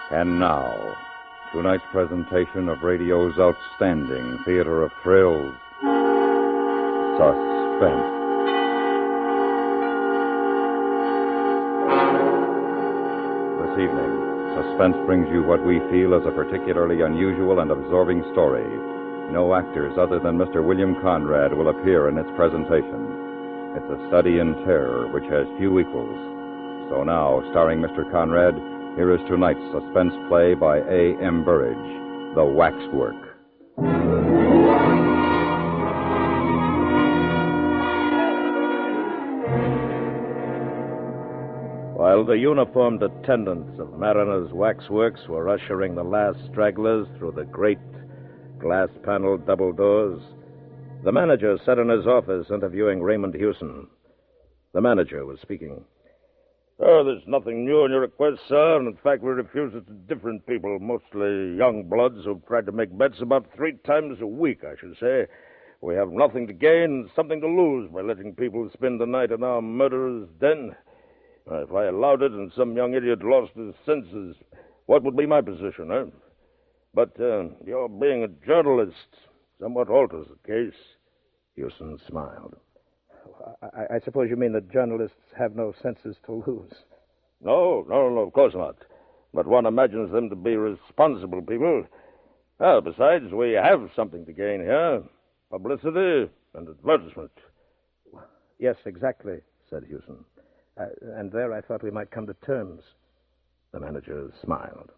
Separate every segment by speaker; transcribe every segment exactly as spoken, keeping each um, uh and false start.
Speaker 1: And now, tonight's presentation of radio's outstanding theater of thrills, Suspense. This evening, Suspense brings you what we feel is a particularly unusual and absorbing story. No actors other than Mister William Conrad will appear in its presentation. It's a study in terror which has few equals. So now, starring Mister Conrad, here is tonight's suspense play by A M. Burridge, The Waxwork.
Speaker 2: While the uniformed attendants of Mariner's Waxworks were ushering the last stragglers through the great glass-paneled double doors, the manager sat in his office interviewing Raymond Hewson. The manager was speaking.
Speaker 3: Oh, there's nothing new in your request, sir, and in fact we refuse it to different people, mostly young bloods who've tried to make bets about three times a week, I should say. We have nothing to gain and something to lose by letting people spend the night in our murderer's den. Uh, if I allowed it and some young idiot lost his senses, what would be my position, eh? But uh, your being a journalist somewhat alters the case.
Speaker 2: Hewson smiled. I, I suppose you mean that journalists have no senses to lose.
Speaker 3: No, no, no, of course not. But one imagines them to be responsible people. Well, besides, we have something to gain here. Publicity and advertisement.
Speaker 2: Yes, exactly, said Hewson. Uh, and there I thought we might come to terms. The manager smiled.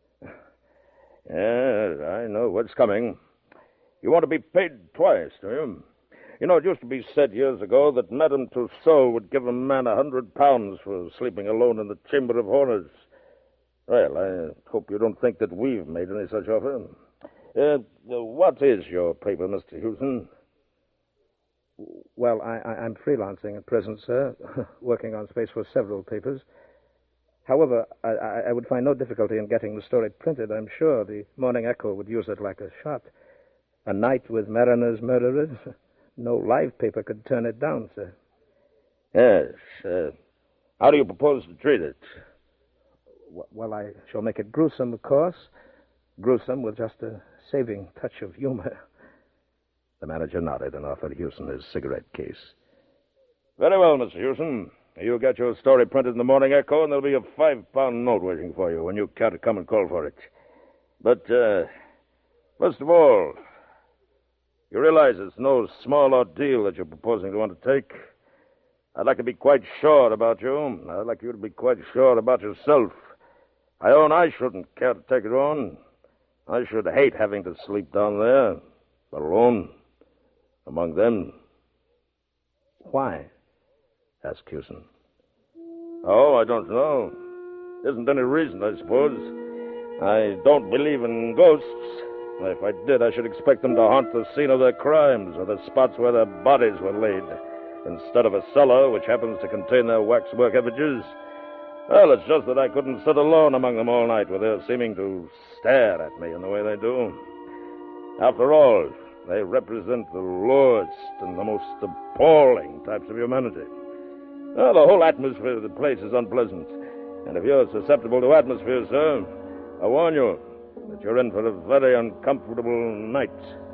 Speaker 3: Yeah, I know what's coming. You want to be paid twice, do you? You know, it used to be said years ago that Madame Tussaud would give a man a hundred pounds for sleeping alone in the Chamber of Horrors. Well, I hope you don't think that we've made any such offer. Uh, what is your paper, Mister Hewson?
Speaker 2: Well, I, I, I'm freelancing at present, sir, working on space for several papers. However, I, I would find no difficulty in getting the story printed. I'm sure the Morning Echo would use it like a shot. A night with Mariner's murderers. No live paper could turn it down, sir.
Speaker 3: Yes. Uh, how do you propose to treat it?
Speaker 2: Well, I shall make it gruesome, of course. Gruesome with just a saving touch of humor. The manager nodded and offered Hewson his cigarette case.
Speaker 3: Very well, Mister Hewson. You get your story printed in the Morning Echo, and there'll be a five-pound note waiting for you when you care to come and call for it. But, uh, first of all, you realize it's no small ordeal that you're proposing to undertake. I'd like to be quite sure about you. I'd like you to be quite sure about yourself. I own I shouldn't care to take it on. I should hate having to sleep down there, alone, among them.
Speaker 2: Why? Asked Hewson.
Speaker 3: Oh, I don't know. Isn't any reason, I suppose. I don't believe in ghosts. If I did, I should expect them to haunt the scene of their crimes or the spots where their bodies were laid, instead of a cellar which happens to contain their waxwork effigies. Well, it's just that I couldn't sit alone among them all night with their seeming to stare at me in the way they do. After all, they represent the lowest and the most appalling types of humanity. Well, the whole atmosphere of the place is unpleasant. And if you're susceptible to atmosphere, sir, I warn you that you're in for a very uncomfortable night.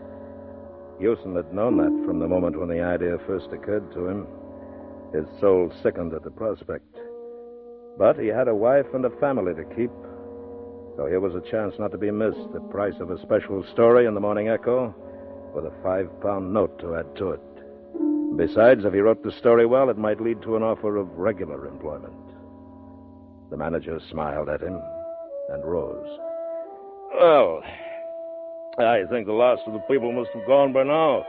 Speaker 2: Hewson had known that from the moment when the idea first occurred to him. His soul sickened at the prospect. But he had a wife and a family to keep. So here was a chance not to be missed, the price of a special story in the Morning Echo, with a five-pound note to add to it. Besides, if he wrote the story well, it might lead to an offer of regular employment. The manager smiled at him and rose.
Speaker 3: Well, I think the last of the people must have gone by now.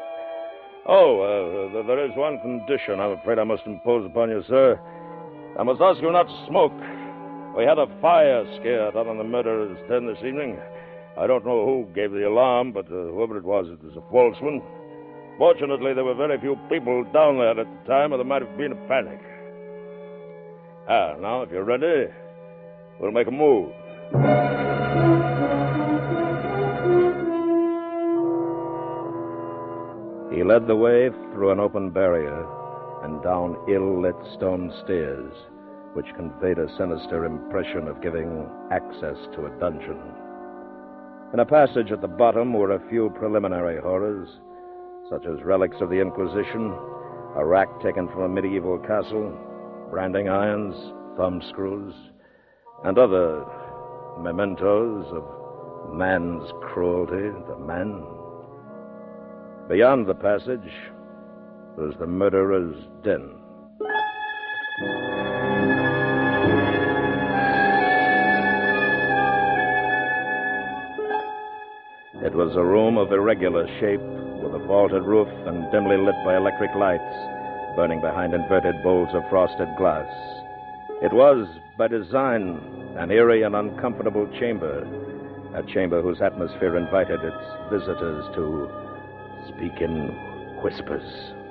Speaker 3: Oh, uh, there is one condition I'm afraid I must impose upon you, sir. I must ask you not to smoke. We had a fire scare out on the murderer's den this evening. I don't know who gave the alarm, but uh, whoever it was, it was a false one. Fortunately, there were very few people down there at the time, or there might have been a panic. Ah, now, if you're ready, we'll make a move.
Speaker 2: He led the way through an open barrier and down ill-lit stone stairs, which conveyed a sinister impression of giving access to a dungeon. In a passage at the bottom were a few preliminary horrors, such as relics of the Inquisition, a rack taken from a medieval castle, branding irons, thumb screws, and other mementos of man's cruelty to man. Beyond the passage was the murderer's den. It was a room of irregular shape, with a vaulted roof and dimly lit by electric lights, burning behind inverted bowls of frosted glass. It was, by design, an eerie and uncomfortable chamber, a chamber whose atmosphere invited its visitors to speak in whispers.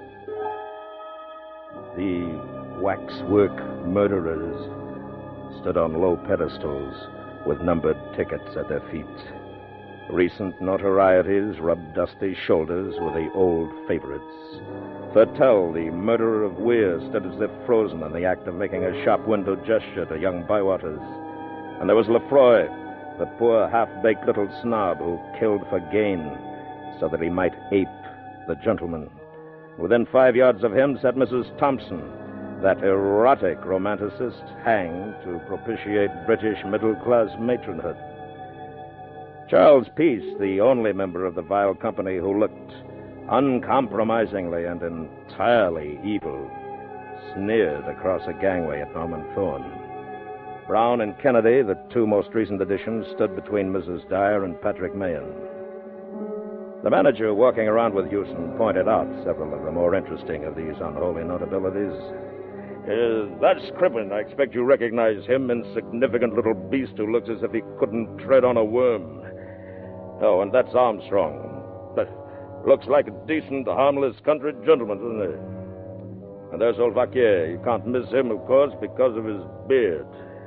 Speaker 2: The waxwork murderers stood on low pedestals with numbered tickets at their feet. Recent notorieties rubbed dusty shoulders with the old favorites. Thurtell, the murderer of Weir, stood as if frozen in the act of making a shop window gesture to young Bywaters. And there was Lefroy, the poor half-baked little snob who killed for gain so that he might ape the gentleman. Within five yards of him sat Missus Thompson, that erotic romanticist hanged to propitiate British middle-class matronhood. Charles Peace, the only member of the vile company who looked uncompromisingly and entirely evil, sneered across a gangway at Norman Thorne. Brown and Kennedy, the two most recent additions, stood between Missus Dyer and Patrick Mahan. The manager, walking around with Hewson, pointed out several of the more interesting of these unholy notabilities.
Speaker 3: Uh, that's Crippen. I expect you recognize him, insignificant little beast who looks as if he couldn't tread on a worm. Oh, and that's Armstrong. But looks like a decent, harmless country gentleman, doesn't he? And there's old Vaquier. You can't miss him, of course, because of his beard.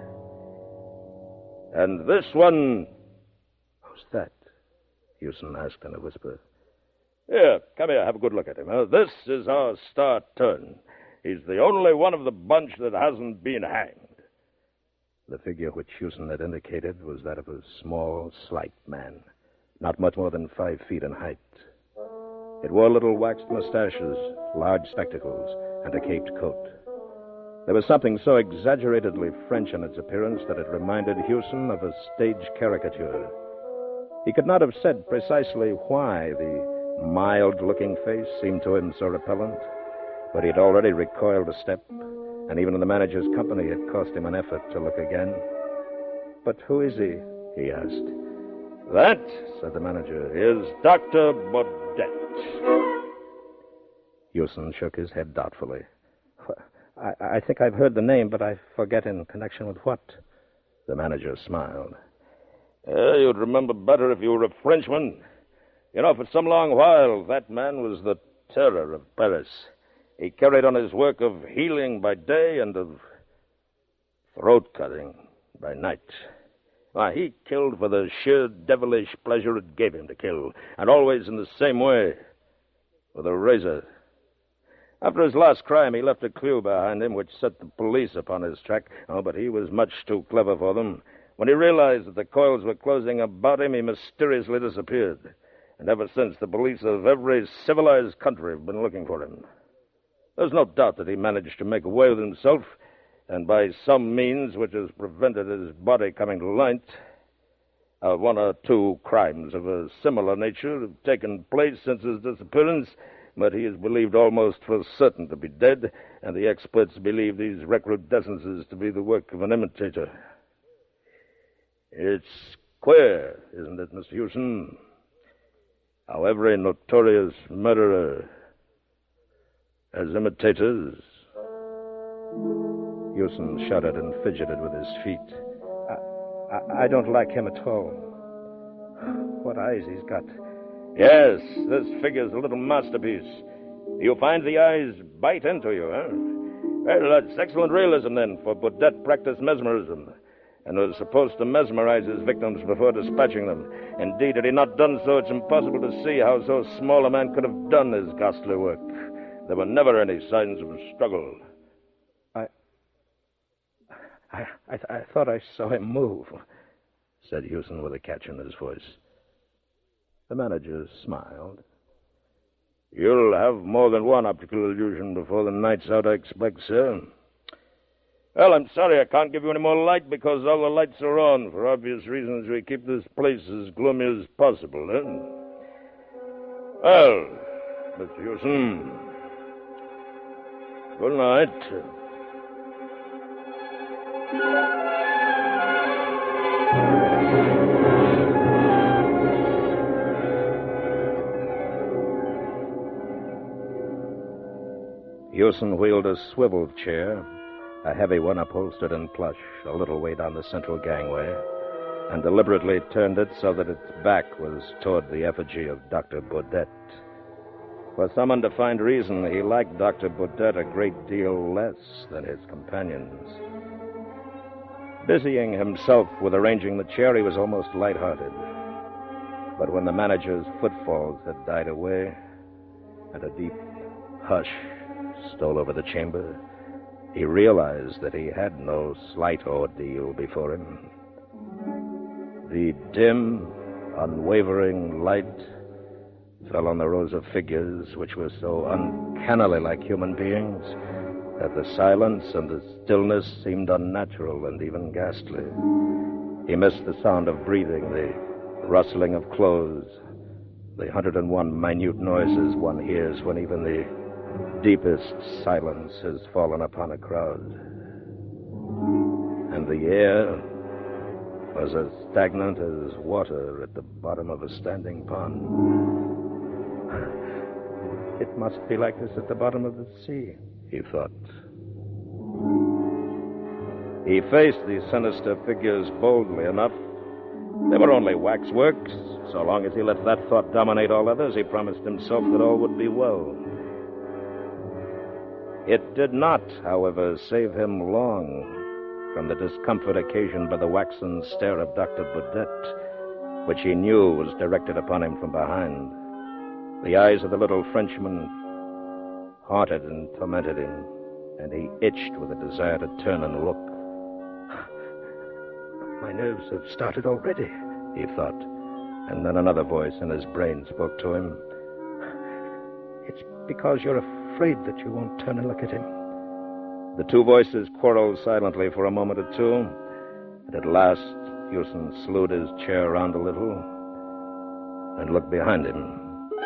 Speaker 3: And this one...
Speaker 2: Who's that? Hewson asked in a whisper.
Speaker 3: Here, come here, have a good look at him. Uh, this is our star turn. He's the only one of the bunch that hasn't been hanged.
Speaker 2: The figure which Hewson had indicated was that of a small, slight man, not much more than five feet in height. It wore little waxed mustaches, large spectacles, and a caped coat. There was something so exaggeratedly French in its appearance that it reminded Hewson of a stage caricature. He could not have said precisely why the mild-looking face seemed to him so repellent, but he had already recoiled a step, and even in the manager's company it cost him an effort to look again. But who is he? He asked.
Speaker 3: That, said the manager, is Doctor Baudet.
Speaker 2: Hewson shook his head doubtfully. I, I think I've heard the name, but I forget in connection with what. The manager smiled.
Speaker 3: Uh, you'd remember better if you were a Frenchman. You know, for some long while, that man was the terror of Paris. He carried on his work of healing by day and of throat-cutting by night. Why, he killed for the sheer devilish pleasure it gave him to kill, and always in the same way, with a razor. After his last crime, he left a clue behind him which set the police upon his track. Oh, but he was much too clever for them. When he realized that the coils were closing about him, he mysteriously disappeared. And ever since, the police of every civilized country have been looking for him. There's no doubt that he managed to make away with himself, and by some means which has prevented his body coming to light, uh, one or two crimes of a similar nature have taken place since his disappearance, but he is believed almost for certain to be dead, and the experts believe these recrudescences to be the work of an imitator. It's queer, isn't it, Mister Hewson? How every notorious murderer has imitators.
Speaker 2: Hewson shuddered and fidgeted with his feet. I, I, I don't like him at all. What eyes he's got.
Speaker 3: Yes, this figure's a little masterpiece. You find the eyes bite into you, huh? Well, that's excellent realism, then, for Baudet practiced mesmerism, and was supposed to mesmerize his victims before dispatching them. Indeed, had he not done so, it's impossible to see how so small a man could have done his ghastly work. There were never any signs of struggle.
Speaker 2: I... I, I, I thought I saw him move, said Houston with a catch in his voice. The manager smiled.
Speaker 3: You'll have more than one optical illusion before the night's out, I expect, sir. Well, I'm sorry I can't give you any more light because all the lights are on. For obvious reasons, we keep this place as gloomy as possible, eh? Well, Mister Houston, good night.
Speaker 2: Houston wheeled a swivel chair, a heavy one upholstered in plush, a little way down the central gangway, and deliberately turned it so that its back was toward the effigy of Doctor Baudet. For some undefined reason, he liked Doctor Baudet a great deal less than his companions. Busying himself with arranging the chair, he was almost lighthearted. But when the manager's footfalls had died away and a deep hush stole over the chamber, he realized that he had no slight ordeal before him. The dim, unwavering light fell on the rows of figures which were so uncannily like human beings that the silence and the stillness seemed unnatural and even ghastly. He missed the sound of breathing, the rustling of clothes, the hundred and one minute noises one hears when even the deepest silence has fallen upon a crowd. And the air was as stagnant as water at the bottom of a standing pond. It must be like this at the bottom of the sea, he thought. He faced these sinister figures boldly enough. They were only waxworks. So long as he let that thought dominate all others, he promised himself that all would be well. It did not, however, save him long from the discomfort occasioned by the waxen stare of Doctor Baudet, which he knew was directed upon him from behind. The eyes of the little Frenchman haunted and tormented him, and he itched with a desire to turn and look. My nerves have started already, he thought, and then another voice in his brain spoke to him. It's because you're afraid that you won't turn and look at him. The two voices quarreled silently for a moment or two, and at last Houston slewed his chair around a little and looked behind him.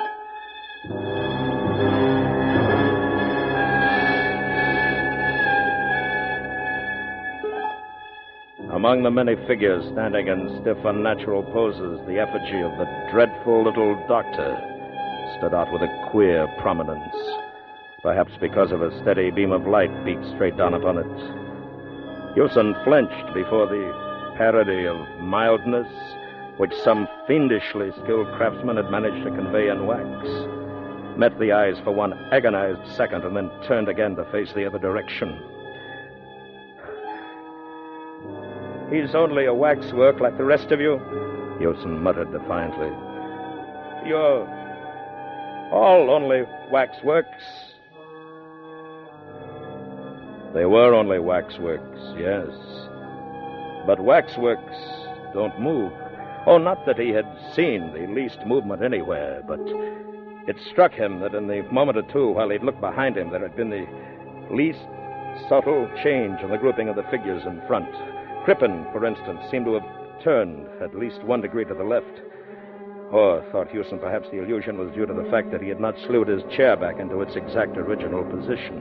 Speaker 2: Among the many figures standing in stiff, unnatural poses, the effigy of the dreadful little doctor stood out with a queer prominence, perhaps because of a steady beam of light beat straight down upon it. Houston flinched before the parody of mildness which some fiendishly skilled craftsman had managed to convey in wax, met the eyes for one agonized second, and then turned again to face the other direction. He's only a waxwork like the rest of you, Houston muttered defiantly. You're all only waxworks. They were only waxworks, yes. But waxworks don't move. Oh, not that he had seen the least movement anywhere, but it struck him that in the moment or two while he'd looked behind him, there had been the least subtle change in the grouping of the figures in front. Crippen, for instance, seemed to have turned at least one degree to the left. Or, thought Houston, perhaps the illusion was due to the fact that he had not slewed his chair back into its exact original position.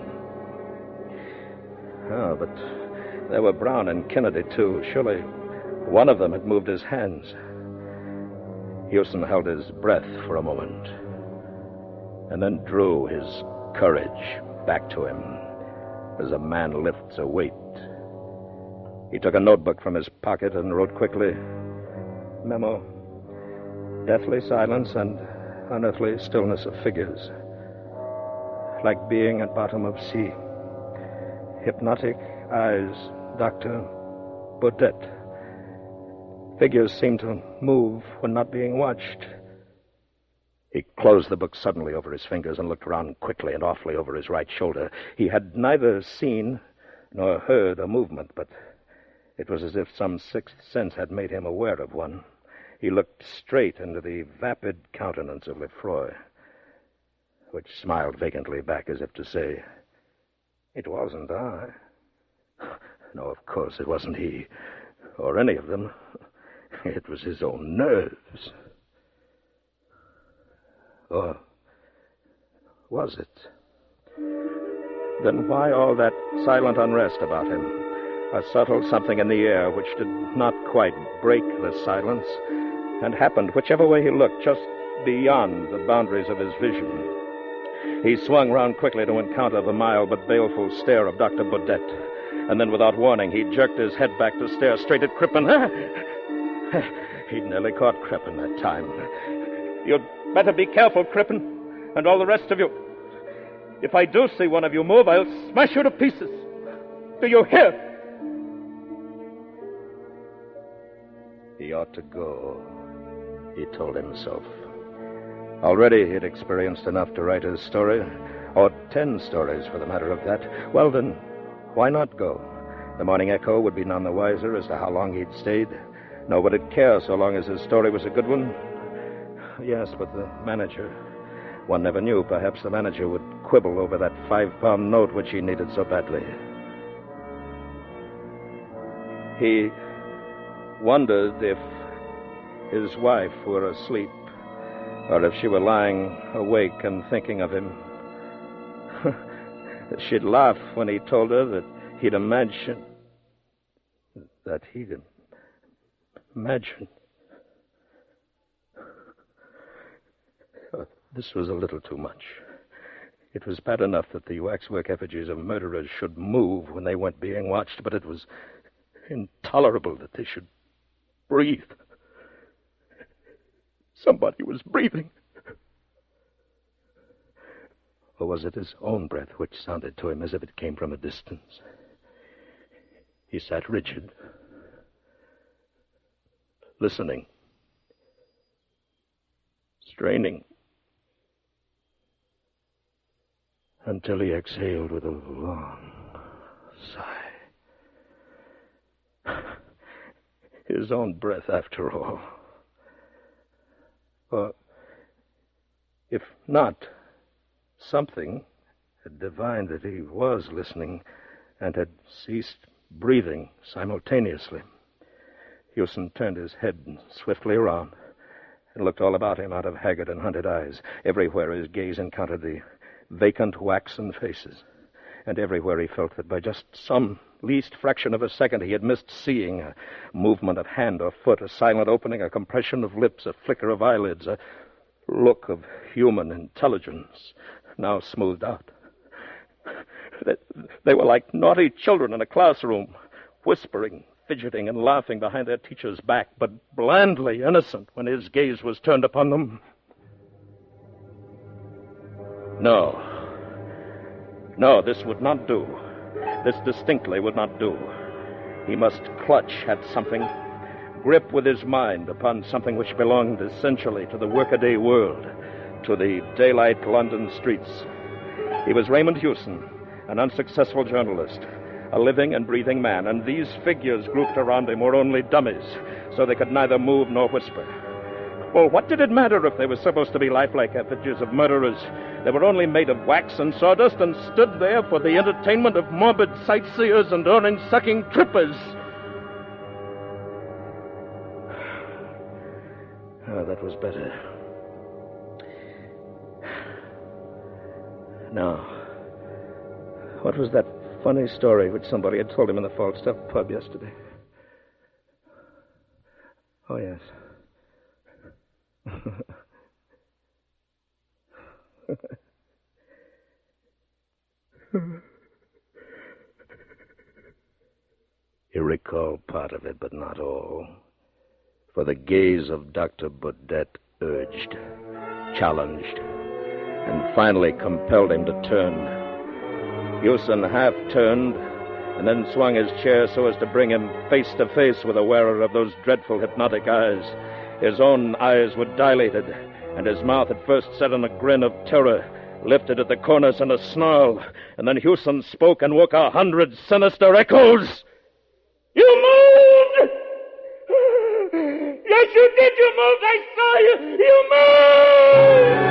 Speaker 2: Oh, but there were Brown and Kennedy, too. Surely one of them had moved his hands. Houston held his breath for a moment, and then drew his courage back to him as a man lifts a weight. He took a notebook from his pocket and wrote quickly, Memo, deathly silence and unearthly stillness of figures, like being at bottom of sea. Hypnotic eyes, Doctor Baudet. Figures seem to move when not being watched. He closed the book suddenly over his fingers and looked around quickly and awfully over his right shoulder. He had neither seen nor heard a movement, but It was as if some sixth sense had made him aware of one. He looked straight into the vapid countenance of Lefroy, which smiled vacantly back as if to say, "It wasn't I." No, of course it wasn't he, or any of them. It was his own nerves. Or was it? Then why all that silent unrest about him? A subtle something in the air which did not quite break the silence, and happened, whichever way he looked, just beyond the boundaries of his vision. He swung round quickly to encounter the mild but baleful stare of Doctor Baudet, and then without warning he jerked his head back to stare straight at Crippen. He'd nearly caught Crippen that time. "You'd better be careful, Crippen, and all the rest of you. If I do see one of you move, I'll smash you to pieces. Do you hear?" He ought to go, he told himself. Already he'd experienced enough to write his story, or ten stories for the matter of that. Well, then, why not go? The Morning Echo would be none the wiser as to how long he'd stayed. Nor would it care so long as his story was a good one. Yes, but the manager... One never knew. Perhaps the manager would quibble over that five-pound note which he needed so badly. He wondered if his wife were asleep, or if she were lying awake and thinking of him. She'd laugh when he told her that he'd imagined... That he'd imagined... This was a little too much. It was bad enough that the waxwork effigies of murderers should move when they weren't being watched, but it was intolerable that they should breathe. Somebody was breathing. Or was it his own breath which sounded to him as if it came from a distance? He sat rigid, listening, straining, until he exhaled with a long sigh. His own breath, after all. Or, if not, something had divined that he was listening and had ceased breathing simultaneously. Hewson turned his head swiftly around and looked all about him out of haggard and hunted eyes. Everywhere his gaze encountered the vacant, waxen faces, and everywhere he felt that by just some least fraction of a second he had missed seeing a movement of hand or foot, a silent opening, a compression of lips, a flicker of eyelids, a look of human intelligence, now smoothed out. They, they were like naughty children in a classroom, whispering, fidgeting, and laughing behind their teacher's back, but blandly innocent when his gaze was turned upon them. No. No, this would not do. This distinctly would not do. He must clutch at something, grip with his mind upon something which belonged essentially to the workaday world, to the daylight London streets. He was Raymond Hewson, an unsuccessful journalist, a living and breathing man, and these figures grouped around him were only dummies, so they could neither move nor whisper. Well, what did it matter if they were supposed to be lifelike effigies of murderers? They were only made of wax and sawdust and stood there for the entertainment of morbid sightseers and orange-sucking trippers. Oh, that was better. Now, what was that funny story which somebody had told him in the Falstaff pub yesterday? Oh, yes. He recalled part of it, but not all. For the gaze of Doctor Baudet urged, challenged, and finally compelled him to turn. Hewson half turned, and then swung his chair so as to bring him face to face with the wearer of those dreadful hypnotic eyes. His own eyes were dilated, and his mouth at first set in a grin of terror, lifted at the corners in a snarl, and then Hewson spoke and woke a hundred sinister echoes. You move!
Speaker 3: You did! You moved! I saw you! You moved!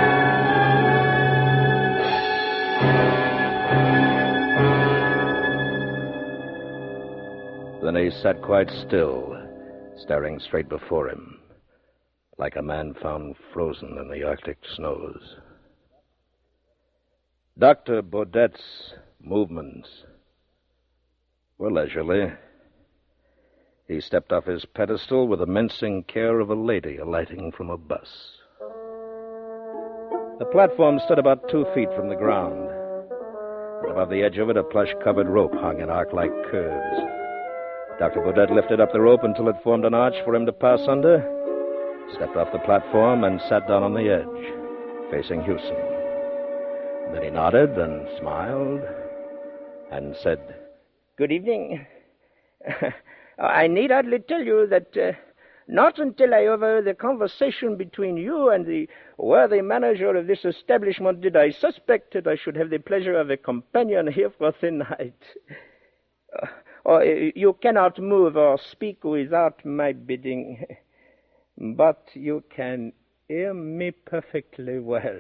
Speaker 2: Then he sat quite still, staring straight before him, like a man found frozen in the Arctic snows. Doctor Baudette's movements were leisurely. He stepped off his pedestal with the mincing care of a lady alighting from a bus. The platform stood about two feet from the ground, and above the edge of it a plush-covered rope hung in arc-like curves. Doctor Baudette lifted up the rope until it formed an arch for him to pass under, stepped off the platform, and sat down on the edge, facing Hewson. Then he nodded and smiled and said,
Speaker 4: "Good evening. I need hardly tell you that uh, not until I overheard the conversation between you and the worthy manager of this establishment did I suspect that I should have the pleasure of a companion here for the night. Uh, or you cannot move or speak without my bidding, but you can hear me perfectly well.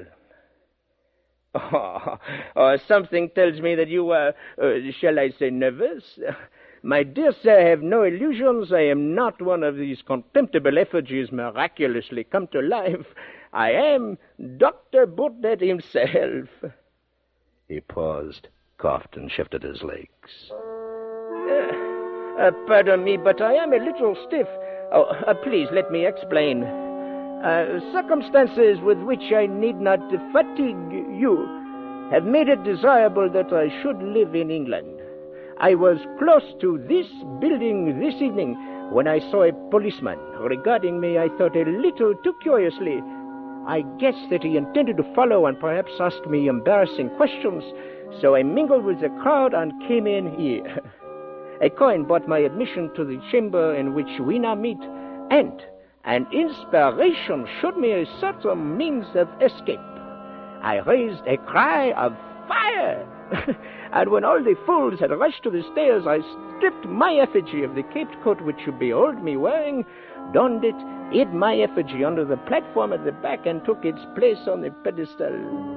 Speaker 4: Oh, oh, something tells me that you are, uh, shall I say, nervous? My dear sir, have no illusions. I am not one of these contemptible effigies miraculously come to life. I am Doctor Baudette himself."
Speaker 2: He paused, coughed, and shifted his legs.
Speaker 4: Uh, uh, pardon me, but I am a little stiff. Oh, uh, please, let me explain. Uh, circumstances with which I need not fatigue you have made it desirable that I should live in England. I was close to this building this evening when I saw a policeman. Regarding me, I thought a little too curiously. I guessed that he intended to follow and perhaps ask me embarrassing questions, so I mingled with the crowd and came in here. A coin bought my admission to the chamber in which we now meet, and an inspiration showed me a certain means of escape. I raised a cry of fire, and when all the fools had rushed to the stairs, I stripped my effigy of the caped coat which you behold me wearing, donned it, hid my effigy under the platform at the back, and took its place on the pedestal.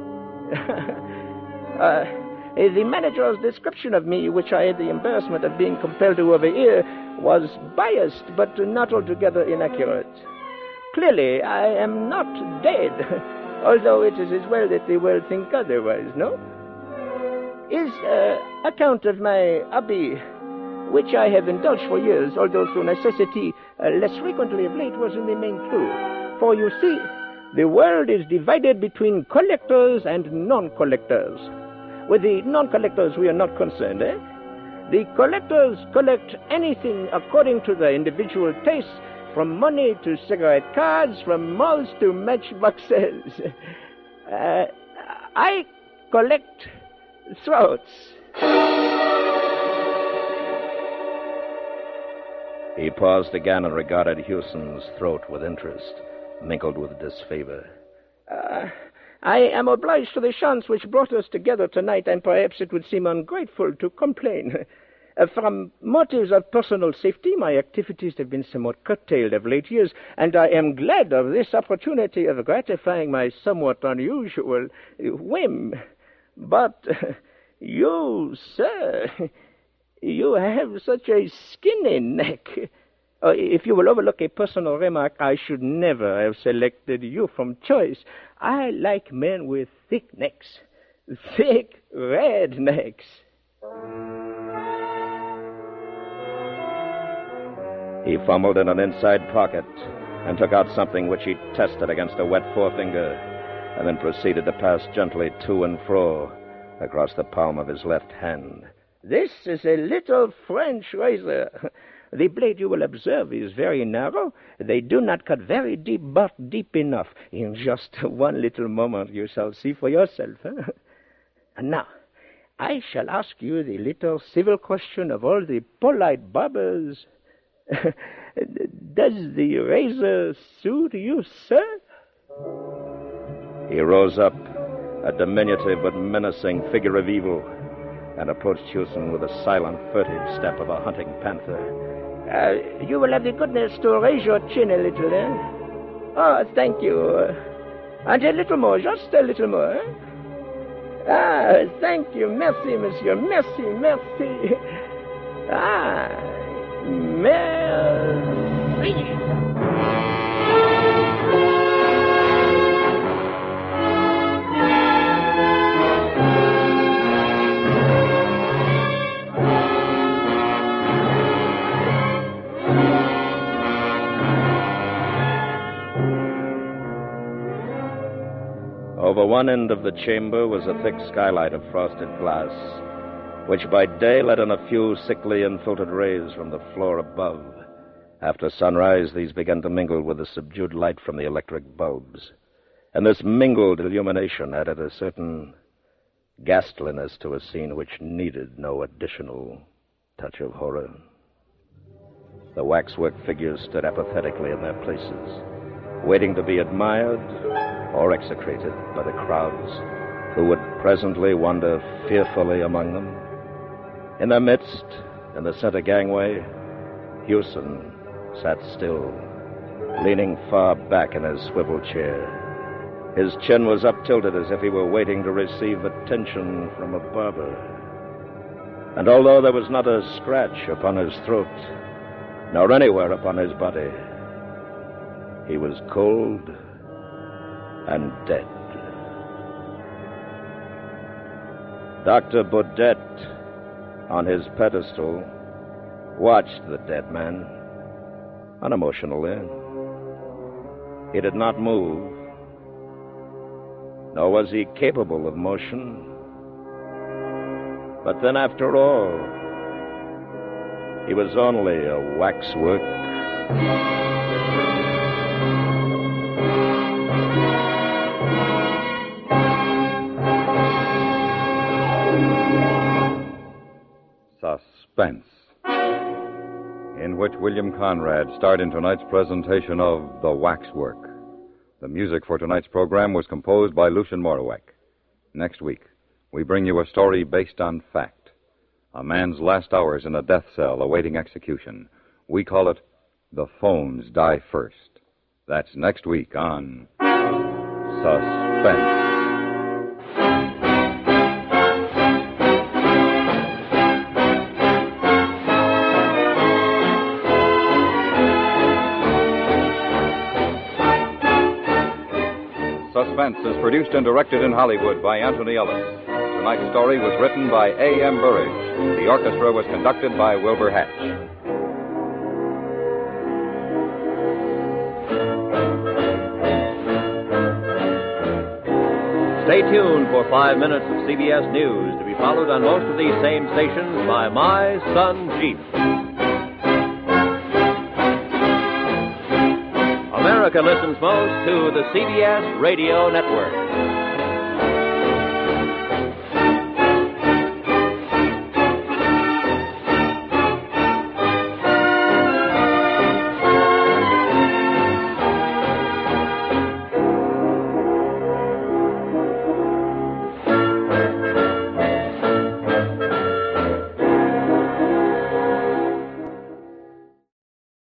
Speaker 4: uh, the manager's description of me, which I had the embarrassment of being compelled to overhear, was biased, but not altogether inaccurate. Clearly, I am not dead, although it is as well that the world think otherwise, no? His uh, account of my hobby, which I have indulged for years, although through necessity uh, less frequently of late, was in the main true. For you see, the world is divided between collectors and non-collectors. With the non-collectors we are not concerned, eh? The collectors collect anything according to their individual tastes, from money to cigarette cards, from moths to matchboxes. Uh, I collect throats.
Speaker 2: He paused again and regarded Hewson's throat with interest, mingled with disfavor.
Speaker 4: Uh, I am obliged to the chance which brought us together tonight, and perhaps it would seem ungrateful to complain. Uh, from motives of personal safety, my activities have been somewhat curtailed of late years, and I am glad of this opportunity of gratifying my somewhat unusual whim. But uh, you, sir, you have such a skinny neck. Uh, if you will overlook a personal remark, I should never have selected you from choice. I like men with thick necks, thick red necks.
Speaker 2: He fumbled in an inside pocket and took out something which he tested against a wet forefinger, and then proceeded to pass gently to and fro across the palm of his left hand.
Speaker 4: This is a little French razor. The blade, you will observe, is very narrow. They do not cut very deep, but deep enough. In just one little moment you shall see for yourself. Huh? And now, I shall ask you the little civil question of all the polite barbers. Does the razor suit you, sir?
Speaker 2: He rose up, a diminutive but menacing figure of evil, and approached Hewson with the silent, furtive step of a hunting panther,
Speaker 4: Uh, you will have the goodness to raise your chin a little, eh? Oh, thank you. And a little more, just a little more, eh? Ah, thank you. Merci, monsieur. Merci, merci. Ah, merci.
Speaker 2: Over one end of the chamber was a thick skylight of frosted glass, which by day let in a few sickly and filtered rays from the floor above. After sunrise, these began to mingle with the subdued light from the electric bulbs. And this mingled illumination added a certain ghastliness to a scene which needed no additional touch of horror. The waxwork figures stood apathetically in their places, waiting to be admired or execrated by the crowds who would presently wander fearfully among them. In their midst, in the center gangway, Hewson sat still, leaning far back in his swivel chair. His chin was up-tilted as if he were waiting to receive attention from a barber. And although there was not a scratch upon his throat, nor anywhere upon his body, he was cold and dead. Doctor Baudet, on his pedestal, watched the dead man unemotionally. He did not move, nor was he capable of motion. But then, after all, he was only a waxwork.
Speaker 1: Suspense, in which William Conrad starred in tonight's presentation of The Waxwork. The music for tonight's program was composed by Lucien Morawek. Next week, we bring you a story based on fact. A man's last hours in a death cell awaiting execution. We call it The Phones Die First. That's next week on Suspense. Suspense is produced and directed in Hollywood by Anthony Ellis. Tonight's story was written by A M Burridge. The orchestra was conducted by Wilbur Hatch.
Speaker 5: Stay tuned for five minutes of C B S News, to be followed on most of these same stations by My Son Jeep. America listens most to the C B S Radio Network.